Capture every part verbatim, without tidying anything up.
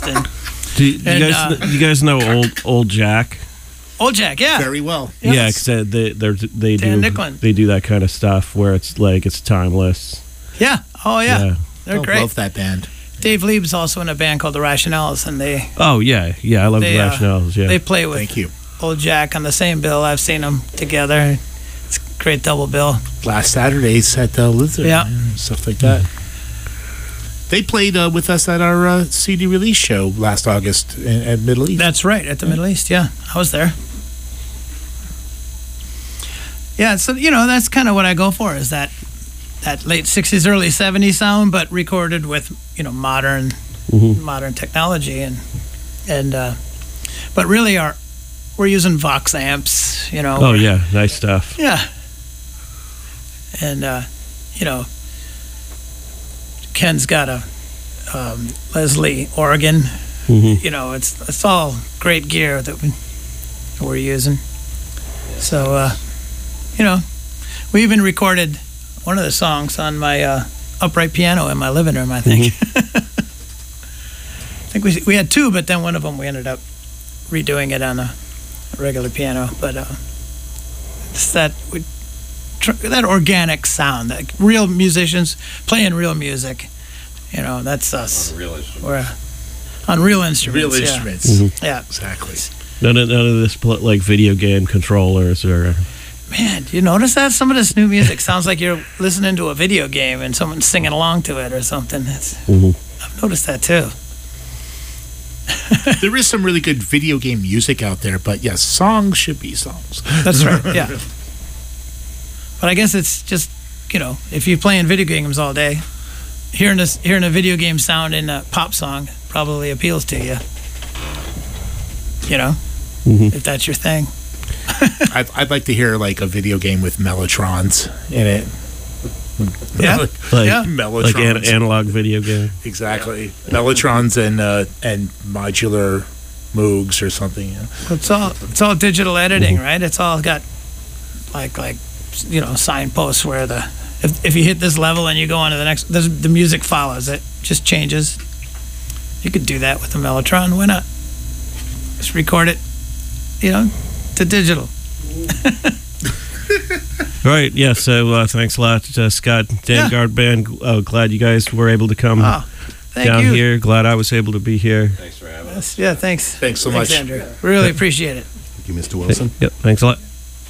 And, do, you- do and, you guys uh, you guys know old old Jack? Old Jack, yeah. Very well. Yes. Yeah, because they they're, they Dan do Nicklin. they do that kind of stuff where it's like it's timeless. Yeah. Oh, yeah. Yeah. They're I great. love that band. Dave Lieb's also in a band called the Rationales, and they Oh yeah, yeah. I love They, the uh, Rationales. Yeah. they play with Thank you. Old Jack on the same bill. I've seen them together. It's a great double bill. Last Saturdays at the Luther. Yeah. and stuff like that. They played uh, with us at our uh, C D release show last August in, at Middle East. That's right, at the Middle East. Yeah, I was there. Yeah, so you know that's kind of what I go for is that that late sixties, early seventies sound, but recorded with you know modern Mhm. modern technology and and uh, but really our we're using Vox amps. You know. Oh yeah, nice stuff. Yeah. And, uh, you know, Ken's got a um, Leslie organ. Mhm. You know, it's it's all great gear that we, we're using. So, uh, you know, we even recorded one of the songs on my uh, upright piano in my living room, I think. I think we, we had two, but then one of them we ended up redoing it on a regular piano. But uh, it's that we, tr- that organic sound, that real musicians playing real music. You know, that's us. On real instruments. We're uh, on real instruments. Real yeah. instruments. Mhm. Yeah. Exactly. None of none of this pl- like video game controllers or. Man, do you notice that? Some of this new music sounds like you're listening to a video game and someone's singing along to it or something. It's, Mhm. I've noticed that too. There is some really good video game music out there, but yes, songs should be songs. That's right, yeah. But I guess it's just, you know, if you're playing video games all day, hearing this, hearing a video game sound in a pop song probably appeals to you. You know, Mhm. if that's your thing. I'd, I'd like to hear like a video game with Mellotrons in it. Yeah. Like, Yeah. Mellotrons. like an- analog video game. Exactly. Mellotrons and uh, and modular Moogs or something. Yeah. It's all it's all digital editing, right? It's all got like like you know signposts where the if, if you hit this level and you go on to the next, the, the music follows it, just changes. You could do that with a Mellotron. Why not? Just record it, you know, to digital. Right. Yeah. So uh, thanks a lot, uh, Scott, Dan Yeah. Guard Band. Uh, glad you guys were able to come Oh, thank down you. here. Glad I was able to be here. Thanks for having us. Yes, yeah, thanks. Thanks so Thanks, much. Andrew. Really appreciate it. Thank you, Mister Wilson. Yep. Thanks a lot.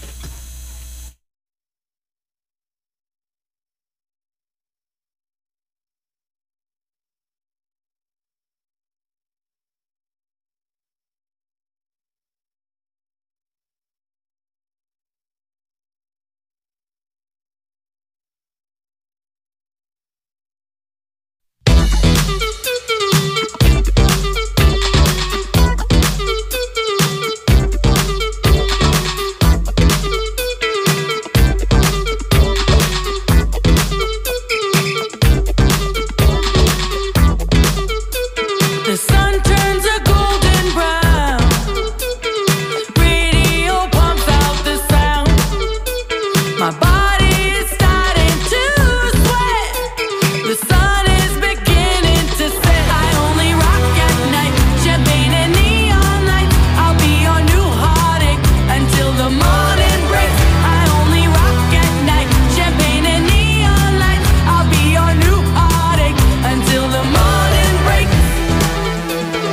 The sun turns a golden brown. Radio pumps out the sound. My body is starting to sweat. The sun is beginning to set. I only rock at night. Champagne and neon lights. I'll be your new heartache until the morning breaks. I only rock at night. Champagne and neon lights. I'll be your new heartache until the morning breaks.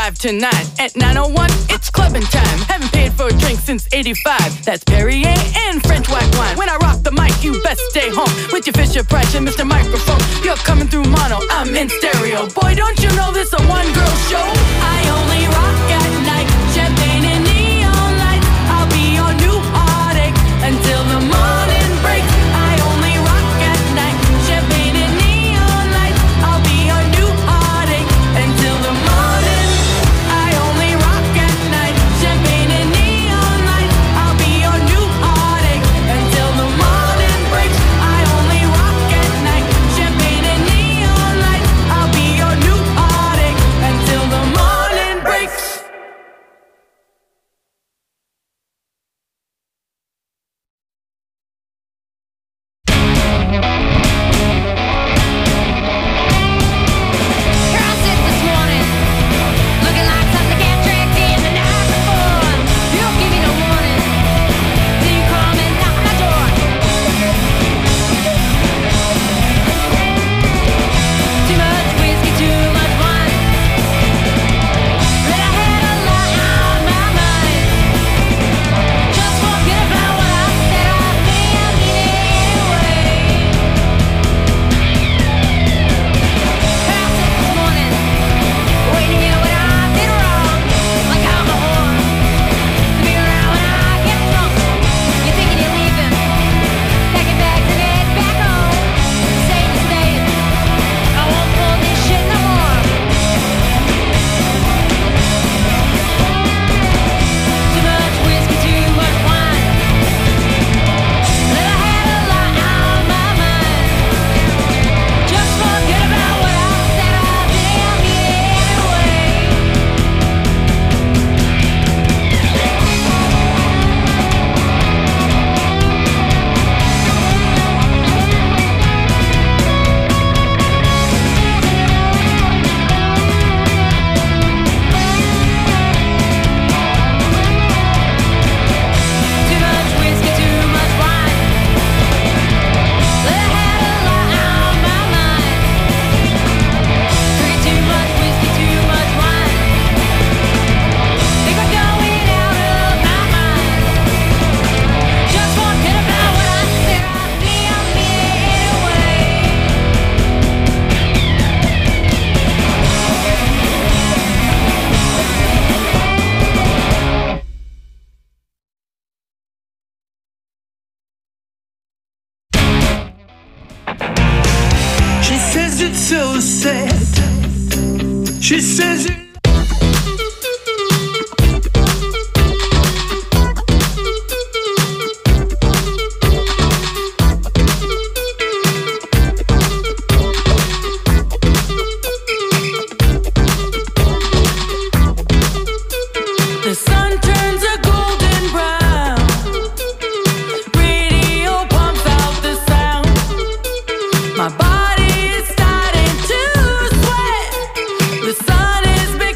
five to nine. At nine oh one, it's clubbing time. Haven't paid for a drink since eighty-five. That's Perrier and French white wine. When I rock the mic, you best stay home with your Fisher Price and Mister Microphone. You're coming through mono, I'm in stereo. Boy, don't you know this a one-girl show? I only rock at night. Champagne and neon lights. I'll be your new heartache until the morning breaks. I only rock at night. Champagne and neon lights. I'll be your new heartache until the morning. I only rock at night. Champagne and neon lights. I'll be your new heartache until the morning breaks. I only rock at night. Champagne and neon lights. I'll be your new heartache until the morning breaks. Here I sit this morning, looking like something can't trick in the night before. You don't give me no warning, till you come and knock on my door. Too much whiskey, too much wine. But I had a lot on my mind. Just forget about what I said. I think I mean it anyway. Here I sit this morning, waiting to hear what I did wrong. Like I'm a whore, to be around when I get drunk. You're thinking you're leaving, packing bags and head back home. Saying you're staying, I won't pull this shit no more. Too much whiskey, too much wine. But I had a lot on my mind. Just forget about what I said. I think I mean it anyway. Too much whiskey, too much wine. But I had a lot on my mind. Drink too much whiskey, too much wine. Think I'm going out of my mind. Just forget about what I said. I think I mean it anyway. She says it's so sad. She says it. The sun turns a golden brown. Radio pumps out the sound. My body is starting to sweat. The sun is beginning.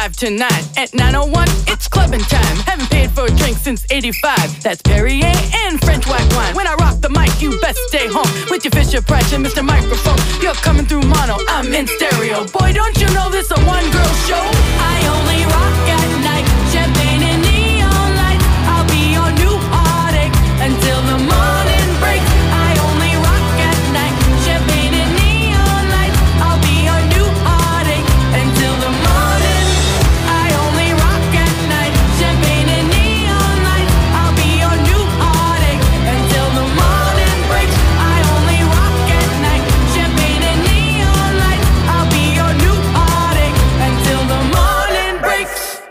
live tonight at nine oh one. It's clubbing time. Haven't paid for a drink since eighty-five. That's Perrier and French white wine. When I rock the mic, you best stay home with your Fisher Price and Mister Microphone. You're coming through mono, I'm in stereo. Boy, don't you know this a one-girl show? I only rock at night. Champagne and neon lights. I'll be your new heartache until the morning breaks. I only rock at night. Champagne and neon lights. I'll be your new heartache until the morning. I only rock at night. Champagne and neon lights. I'll be your new heartache until the morning breaks. I only rock at night. Champagne and neon lights. I'll be your new heartache until the morning breaks.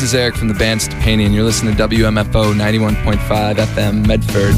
this is Eric from the band Stepani, and you're listening to W M F O ninety-one point five F M Medford.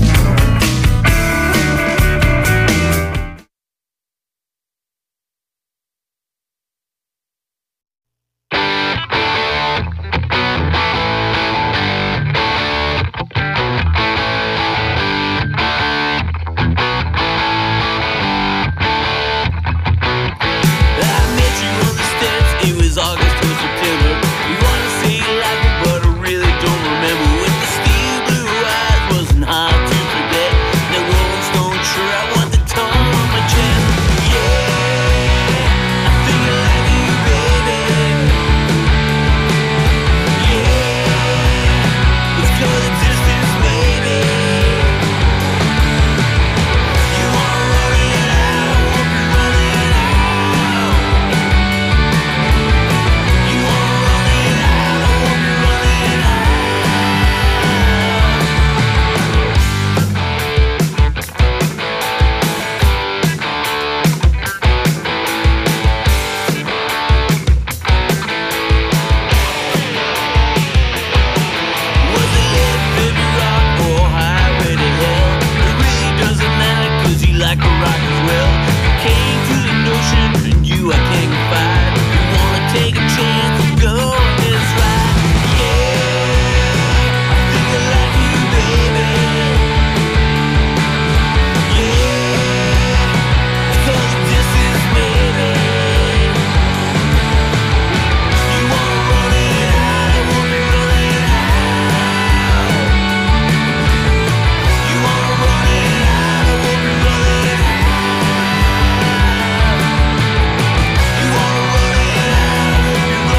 You wanna run it out,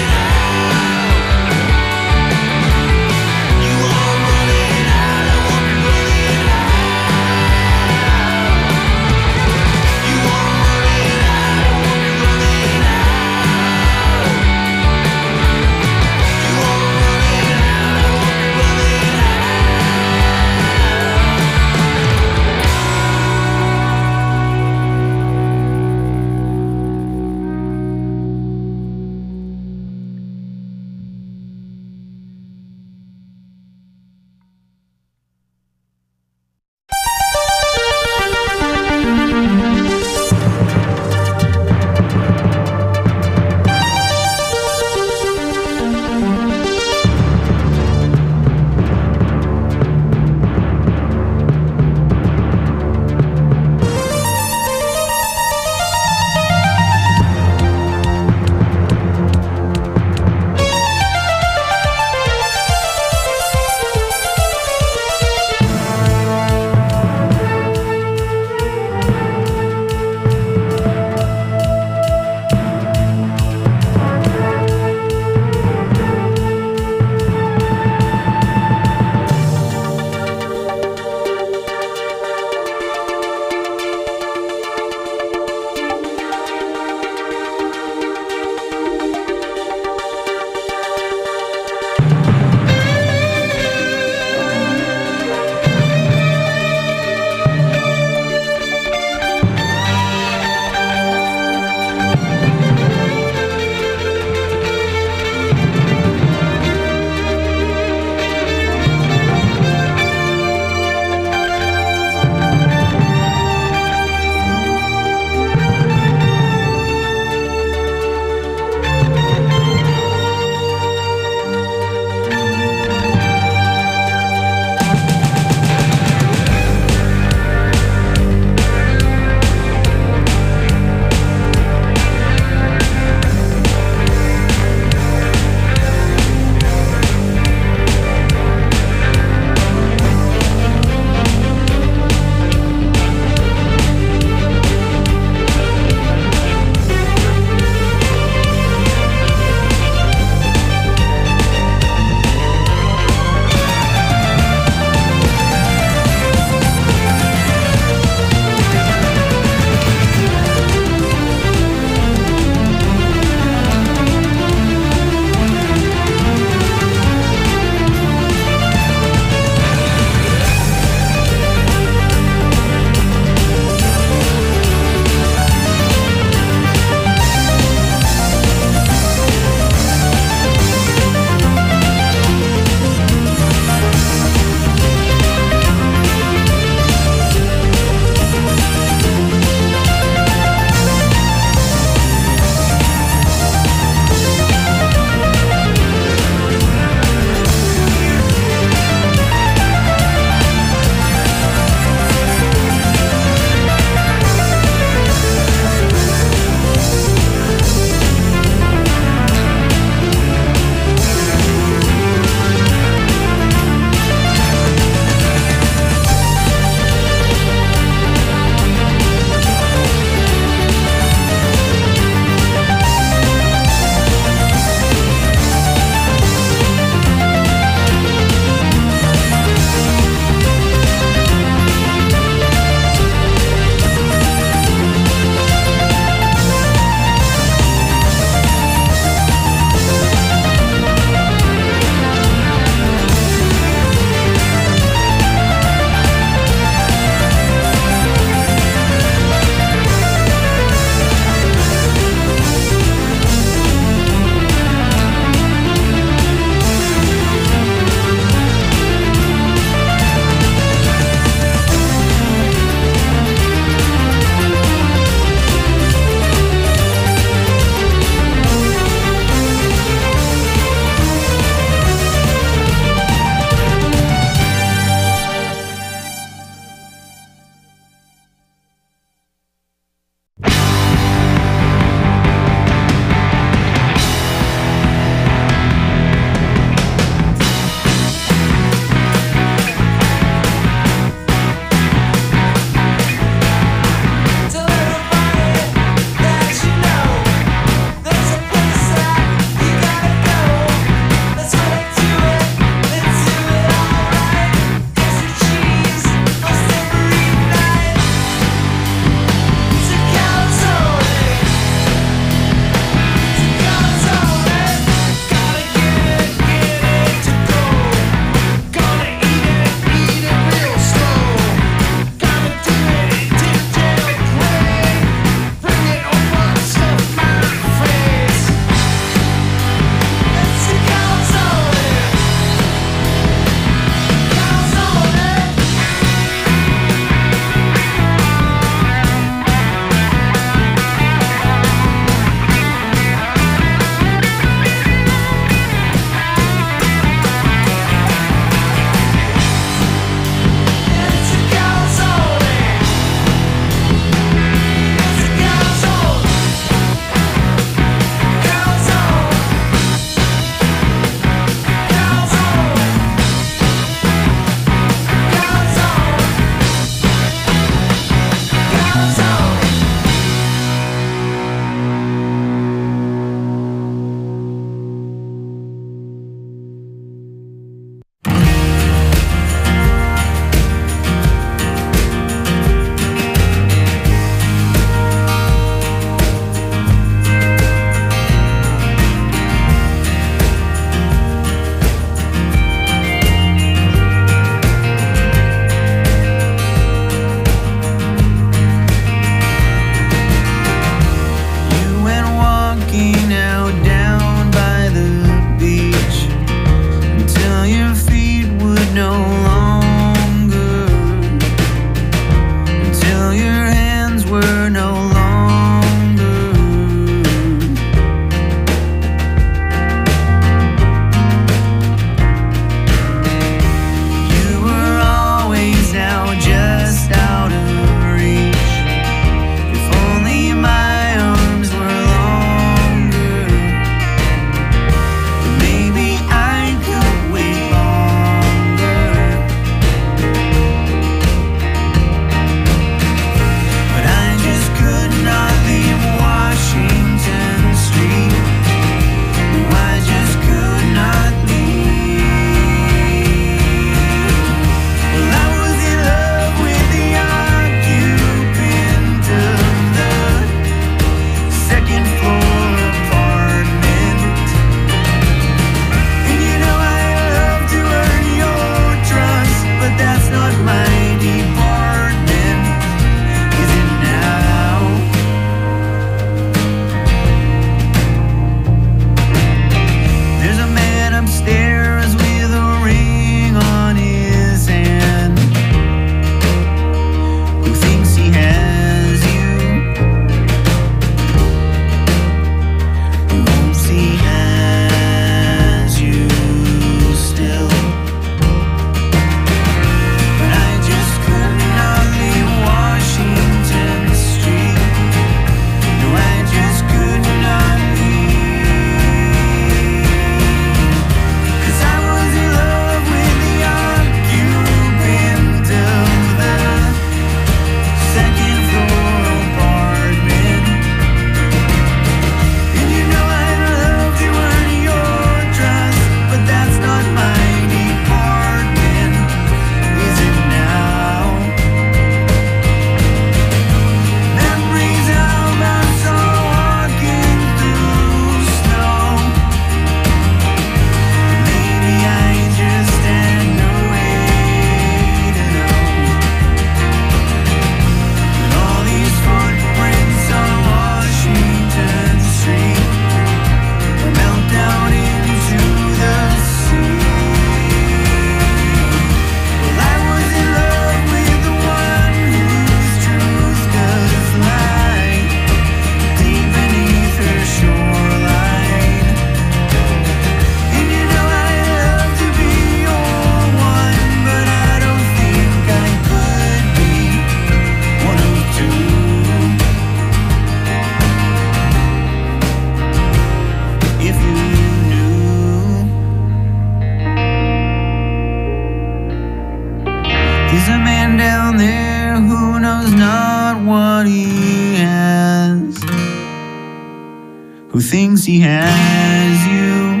who thinks he has you.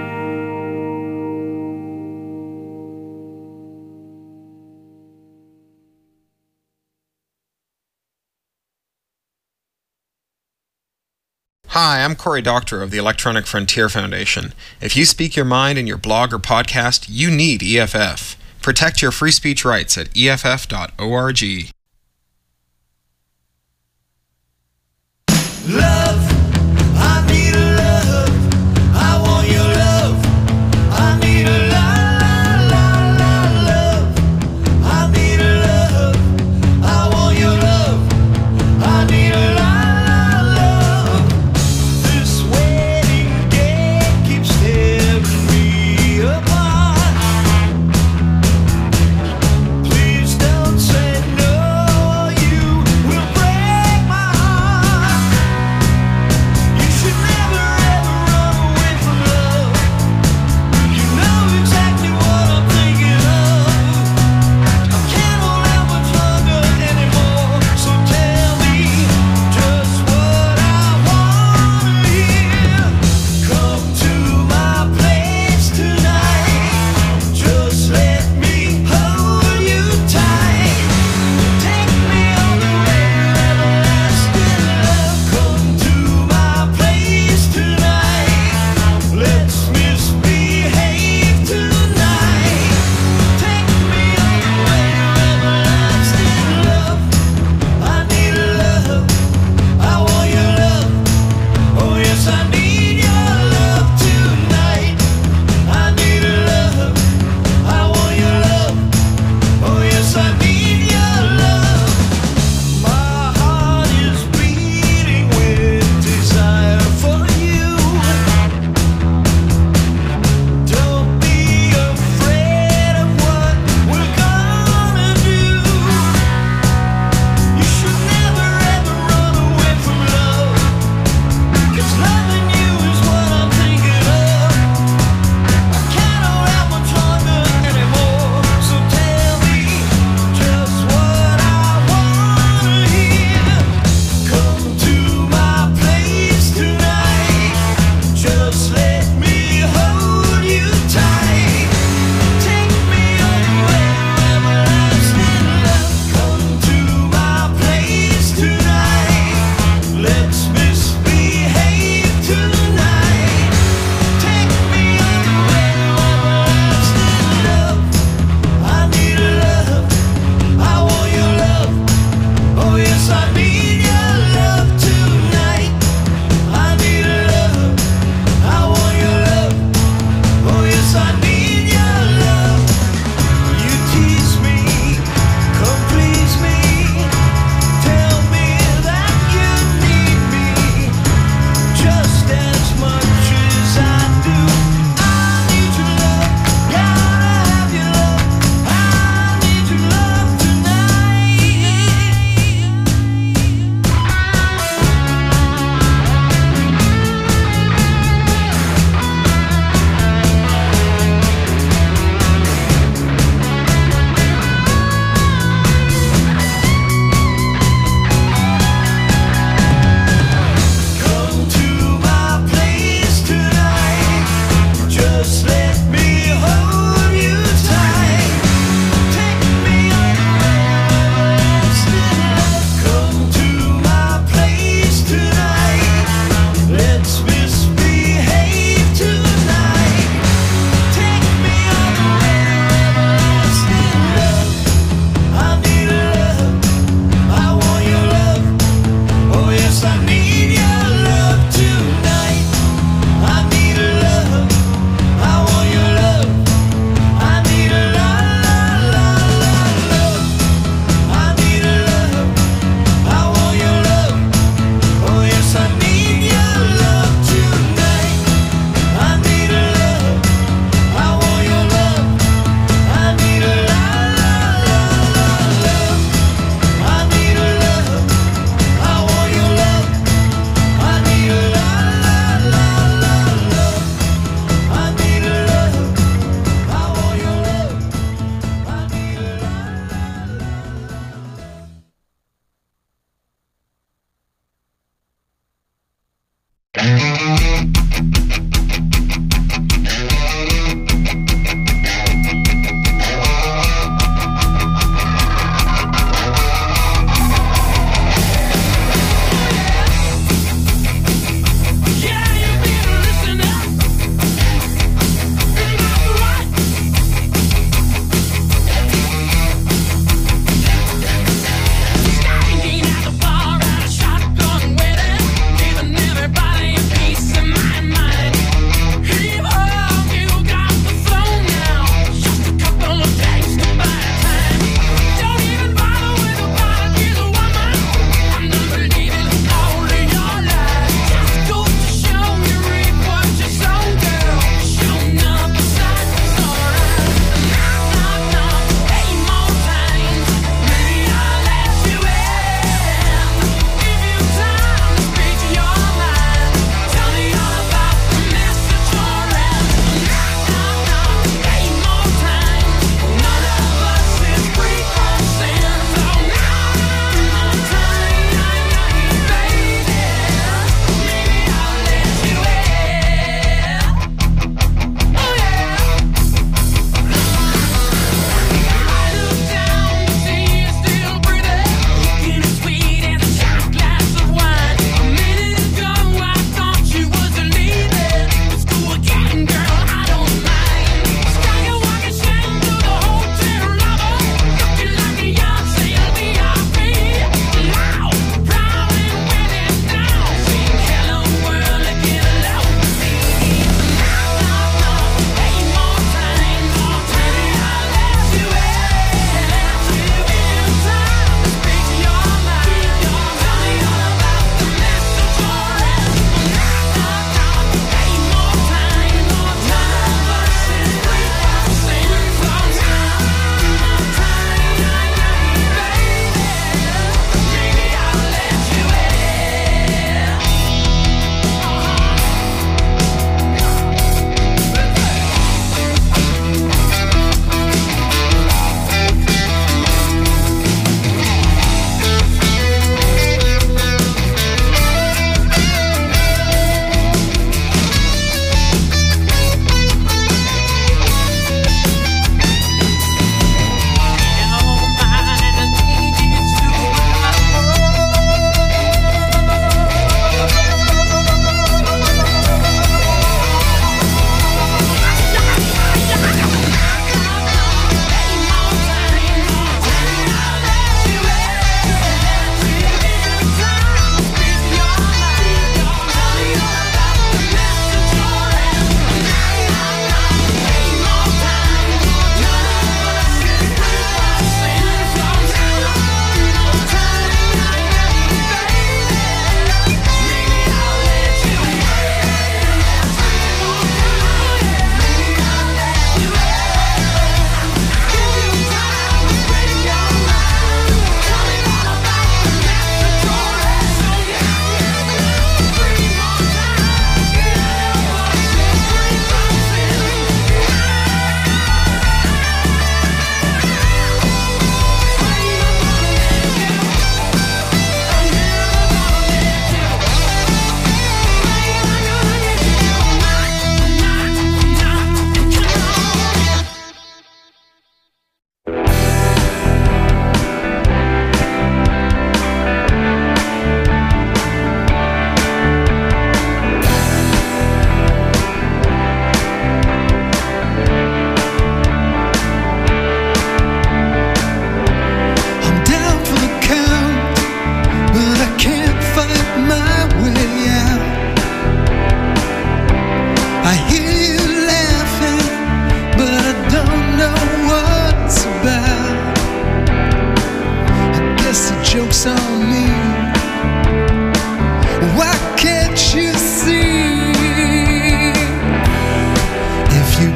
Hi, I'm Corey Doctor of the Electronic Frontier Foundation. If you speak your mind in your blog or podcast, you need E F F. Protect your free speech rights at E F F dot org. Love, I need a love. I want your love. I need a la la la la love. I need a love. I want your love. I need a la la love. This wedding day keeps tearing me apart. Please don't say no, you will break my heart.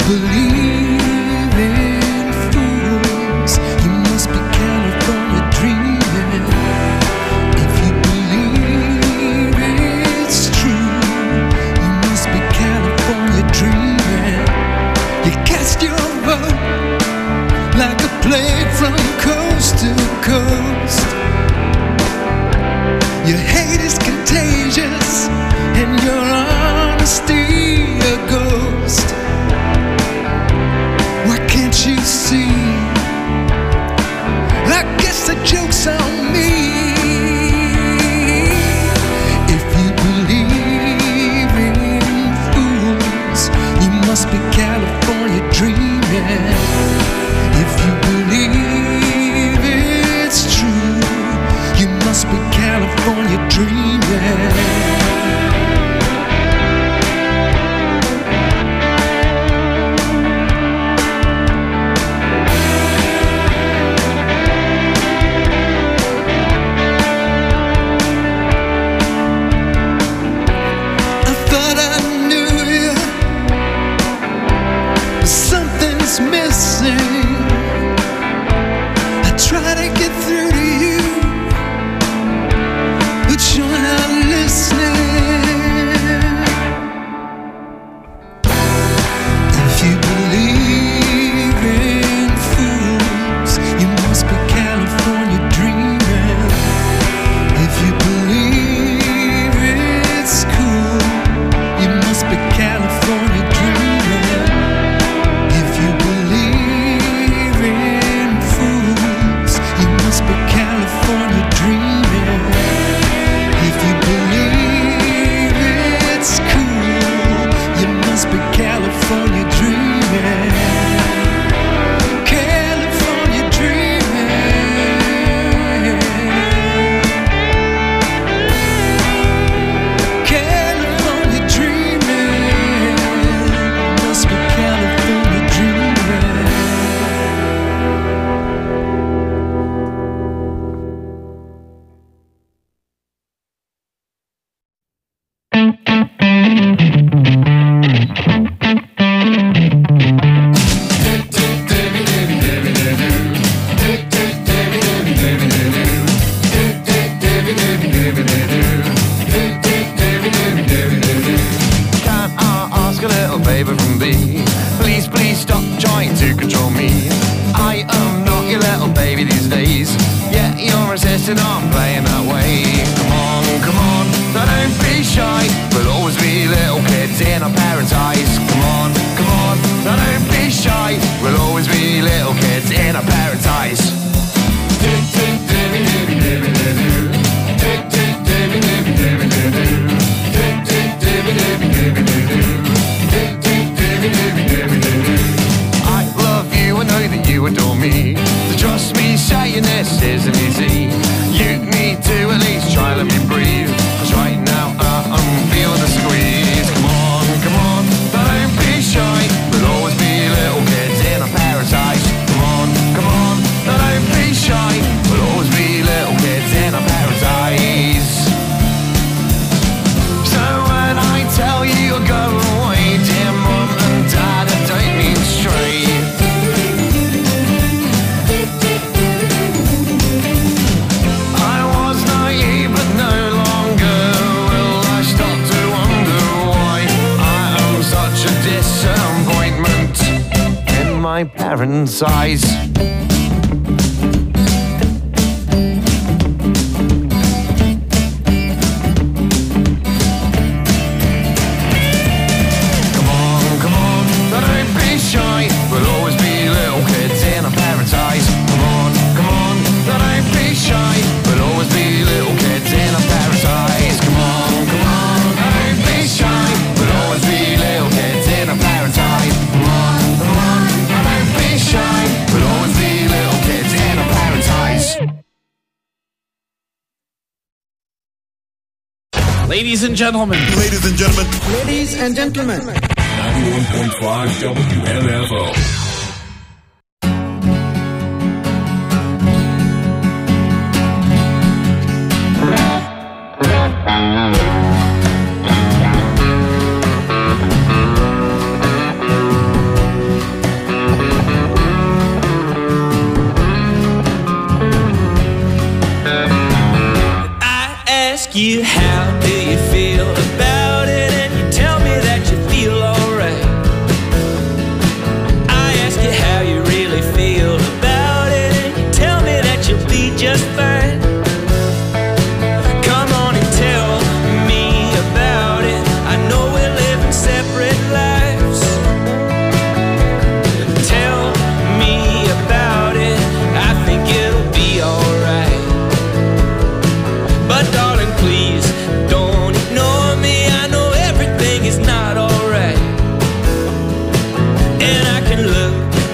believe in fools, you must be California dreaming. If you believe it's true, you must be California dreaming. You cast your vote like a plague from coast to coast. Your hate is contagious and your honesty a ghost. Why can't you see? I guess the joke's on me. If you believe in fools, you must be California dreaming. If you believe it's true, you must be California dreaming. I thought I knew you, but something's missing. I try to get through to you, but you're not listening. If you believe in fools, you must be California dreaming. If you believe it's cool, you must be California dreaming. If you believe in fools, you must be California dreaming. If you believe it's cool, you must be California dreaming. California dreaming. California dreaming. Must be California dreaming. Can I ask a little favor from thee? Please, please stop trying to control me. I am not your little baby these days. Yeah, you're insisting on playing that way. Come on, come on, now don't be shy. We'll always be little kids in our parents' eyes. Come on, come on, now don't be shy. We'll always be little kids in our parents' eyes. I love you, I know that you adore me. So trust me, saying this isn't easy. You need to at least try, let me breathe. Cause right now uh, I'm feeling the squeeze. Come on, come on, don't be shy. We'll always be little kids in our parents' eyes. Come on, come on, don't be shy. We'll always be little kids in our parents' eyes. So when I tell you to go away, dear mum and dad, I don't mean straight. I was naive, but no longer will I stop to wonder why I am such a disappointment in my parents' eyes. Come on, come on, don't be shy. We'll always be little kids in our parents' eyes. Come on, come on, don't be shy. We'll always be little kids in our parents' eyes. Come on, come on, don't be shy. We'll always be little kids in our parents' eyes. Come on, come on, don't be shy. We'll always be little kids in our parents' eyes. Ladies and gentlemen. Ladies and gentlemen. Ladies and gentlemen. ninety-one point five W M F O.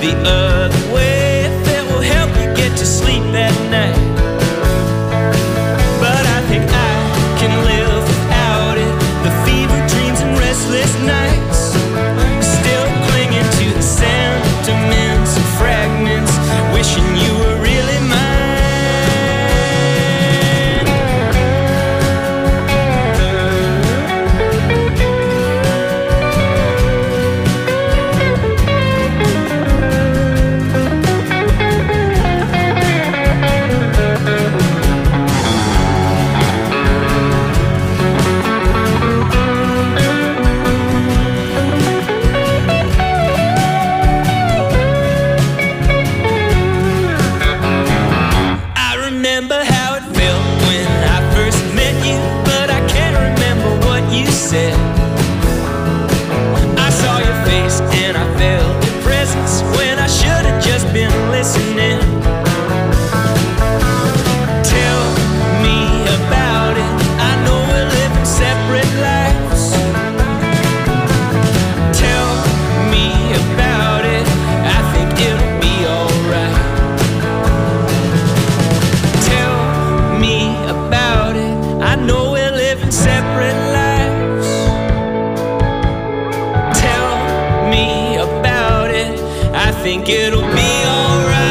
the other way that will help you get to sleep at night. But I think I can live without it. The fever dreams and restless nights, still clinging to the sentiments and fragments, wishing you were really mine. I saw your face and I felt your presence when I should have just been listening. Tell me about it. I know we're living separate lives. Tell me about it. I think it'll be alright. Tell me about it. I know we're living separate lives. I think it'll be alright.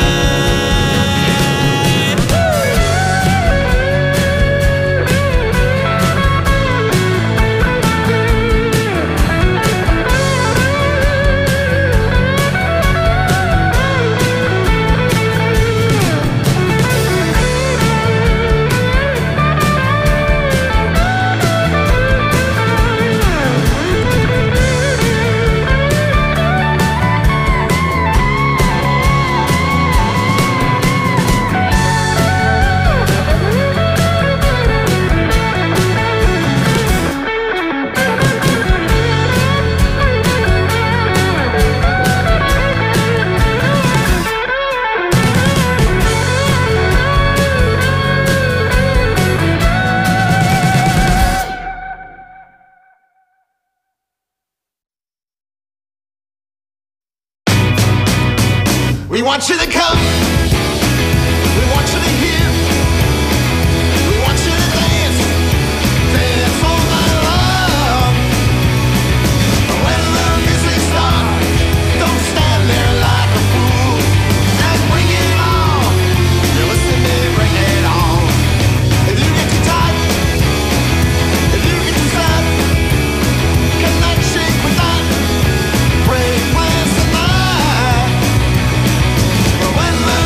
We want you to come. We want you to hear. We want you to dance. Dance all night long. When the music starts, don't stand there like a fool. And bring it on. You listen to me, bring it on. If you get too tight, if you get too sad, cannot shake with that. Break plans tonight. When the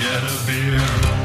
get a beer.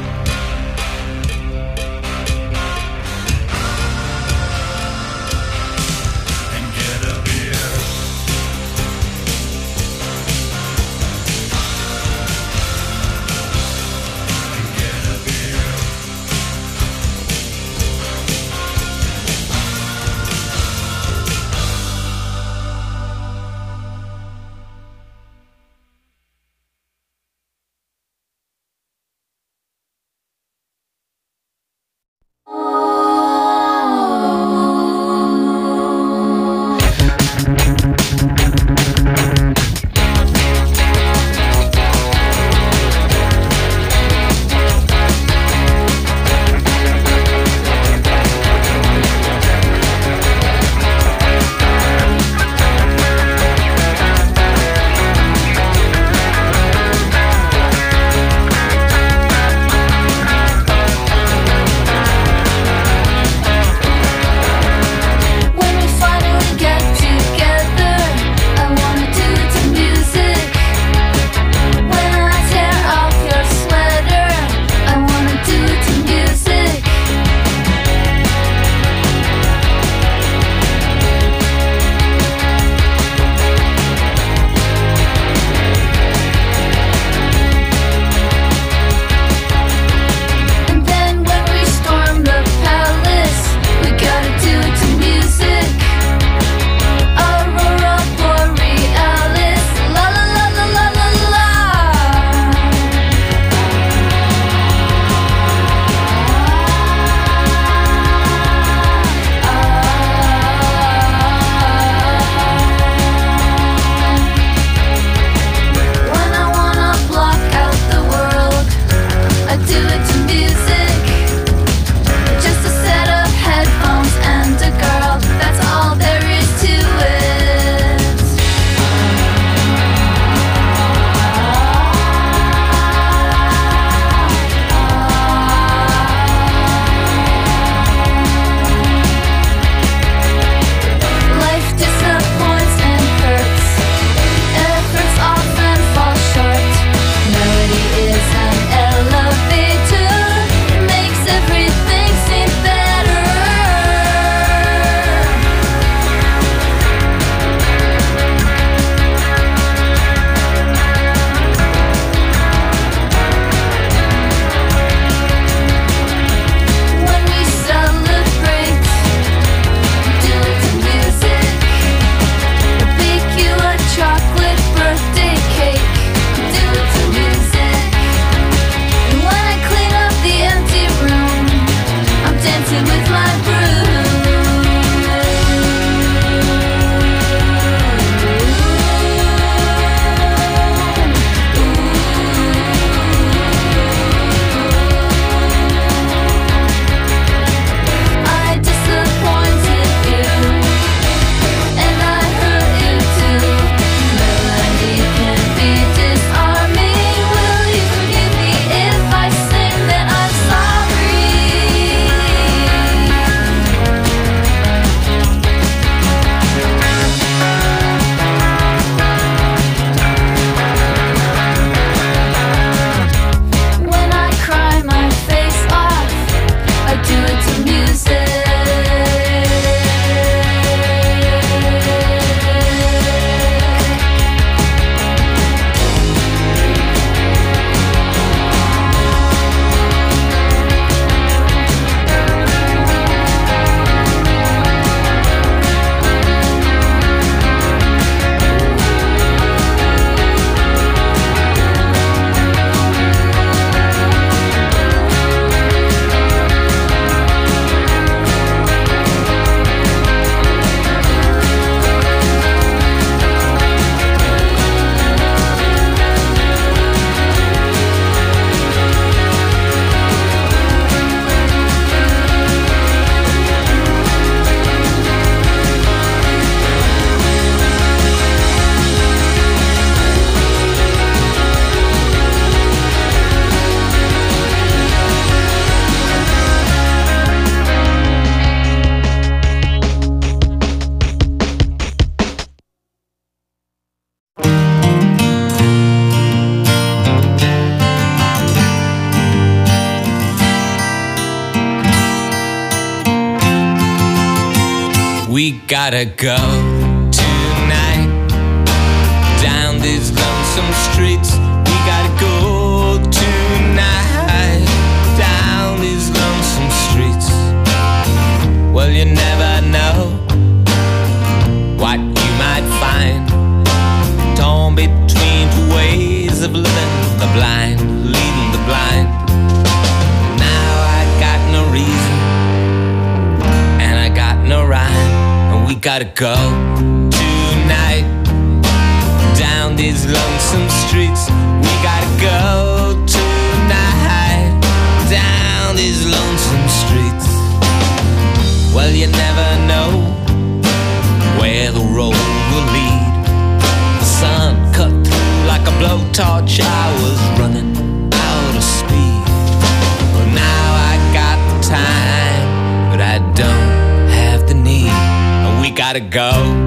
gotta go tonight down these lonesome streets. We gotta go tonight down these lonesome streets. Well, you never know what you might find torn between two ways of living, the blind leading the blind. Now I got no reason and I got no rhyme, and we gotta go tonight down these lonesome streets. We gotta go tonight down these lonesome streets. Well, you never know where the road will lead. The sun cut through like a blowtorch. I was running out of speed. Well, now I got the time, but I don't have the need. And we gotta go